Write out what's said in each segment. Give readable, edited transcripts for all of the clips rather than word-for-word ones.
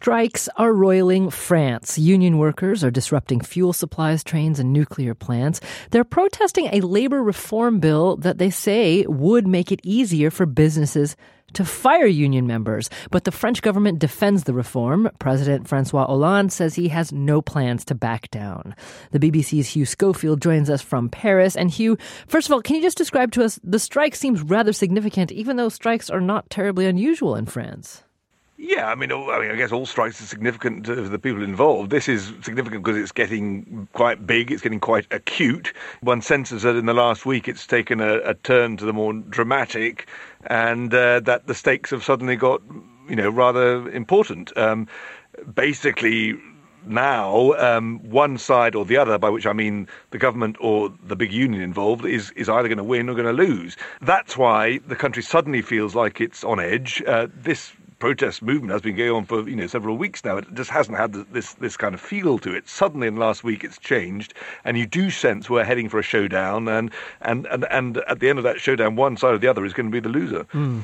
Strikes are roiling France. Union workers are disrupting fuel supplies, trains, and nuclear plants. They're protesting a labor reform bill that they say would make it easier for businesses to fire union members. But the French government defends the reform. President Francois Hollande says he has no plans to back down. The BBC's Hugh Schofield joins us from Paris. And Hugh, first of all, can you just describe to us, the strike seems rather significant, even though strikes are not terribly unusual in France. Yeah, I mean, I guess all strikes are significant to the people involved. This is significant because it's getting quite big, it's getting quite acute. One senses that in the last week it's taken a turn to the more dramatic, and that the stakes have suddenly got, rather important. Basically, now, one side or the other, by which I mean the government or the big union involved, is either going to win or going to lose. That's why the country suddenly feels like it's on edge. This protest movement has been going on for several weeks now. It just hasn't had this kind of feel to it. Suddenly in the last week it's changed, and you do sense we're heading for a showdown, and at the end of that showdown, one side or the other is going to be the loser.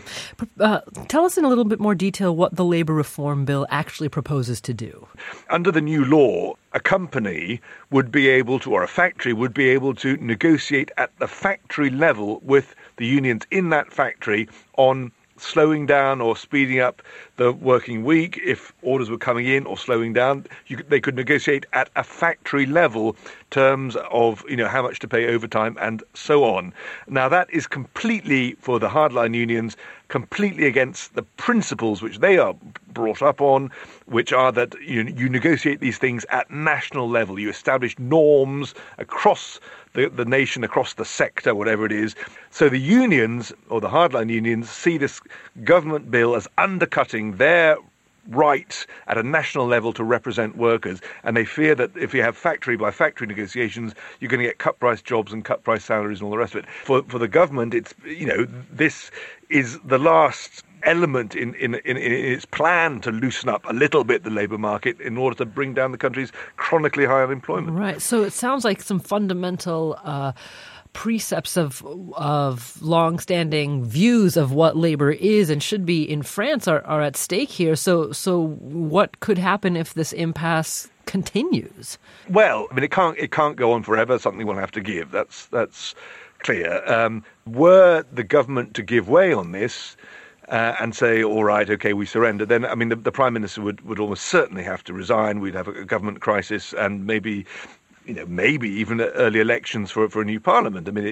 Tell us in a little bit more detail what the labour reform bill actually proposes to do. Under the new law, a company would be able to, or a factory would be able to negotiate at the factory level with the unions in that factory on slowing down or speeding up the working week. If orders were coming in or slowing down, they could negotiate at a factory level terms of how much to pay overtime and so on. Now that is completely, for the hardline unions, completely against the principles which they are brought up on, which are that you negotiate these things at national level. You establish norms across the nation, across the sector, whatever it is. So the unions, or the hardline unions, see this government bill as undercutting their right at a national level to represent workers, and they fear that if you have factory by factory negotiations, you're going to get cut price jobs and cut price salaries and all the rest of it. For the government, it's this is the last element in its plan to loosen up a little bit the labour market in order to bring down the country's chronically high unemployment. Right. So it sounds like some fundamental precepts of long-standing views of what labour is and should be in France are at stake here. So what could happen if this impasse continues? Well, I mean, it can't go on forever. Something will have to give. That's clear. Were the government to give way on this and say, all right, okay, we surrender, then, I mean, the Prime Minister would almost certainly have to resign. We'd have a government crisis and maybe even early elections for a new parliament. I mean,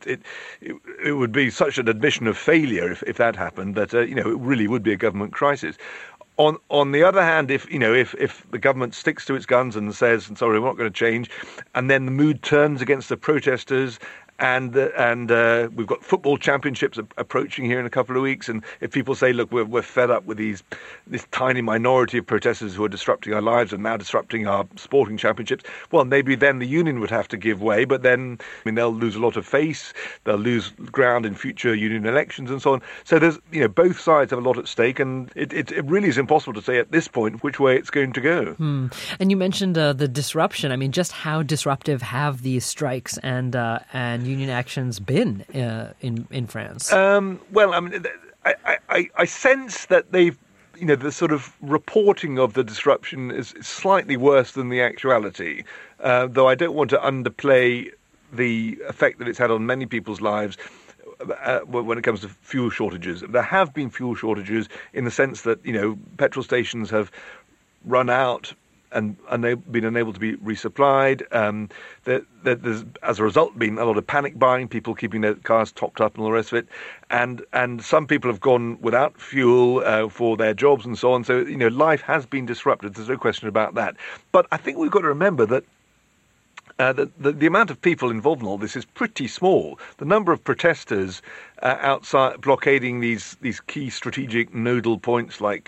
it would be such an admission of failure if that happened that, it really would be a government crisis. On the other hand, if the government sticks to its guns and says, sorry, we're not going to change, and then the mood turns against the protesters, and we've got football championships approaching here in a couple of weeks, and if people say, look, we're fed up with this tiny minority of protesters who are disrupting our lives and now disrupting our sporting championships, well, maybe then the union would have to give way, but then, I mean, they'll lose a lot of face, they'll lose ground in future union elections and so on. So there's, both sides have a lot at stake, and it really is impossible to say at this point which way it's going to go. And you mentioned the disruption. I mean, just how disruptive have these strikes and union actions been in France? Well, I mean, I sense that they've, the sort of reporting of the disruption is slightly worse than the actuality, though I don't want to underplay the effect that it's had on many people's lives when it comes to fuel shortages. There have been fuel shortages in the sense that, petrol stations have run out and they've been unable to be resupplied. There's, as a result, been a lot of panic buying, people keeping their cars topped up and all the rest of it. And some people have gone without fuel for their jobs and so on. So, life has been disrupted. There's no question about that. But I think we've got to remember that the amount of people involved in all this is pretty small. The number of protesters outside blockading these key strategic nodal points like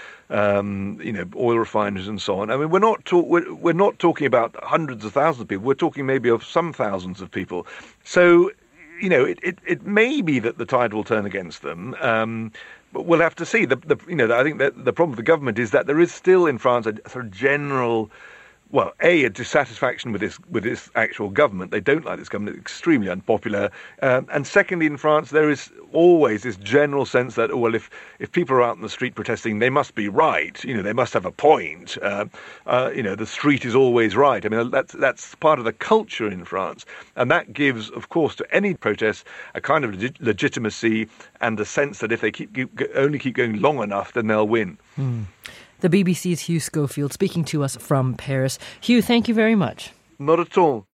oil refineries and so on. I mean, we're not talking about hundreds of thousands of people. We're talking maybe of some thousands of people. So, it may be that the tide will turn against them. But we'll have to see. I think that the problem with the government is that there is still in France a sort of general a dissatisfaction with this actual government. They don't like this government. It's extremely unpopular. And secondly, in France, there is always this general sense that, if people are out in the street protesting, they must be right. They must have a point. The street is always right. I mean, that's part of the culture in France. And that gives, of course, to any protest a kind of legitimacy and the sense that if they keep going long enough, then they'll win. The BBC's Hugh Schofield speaking to us from Paris. Hugh, thank you very much. Not at all.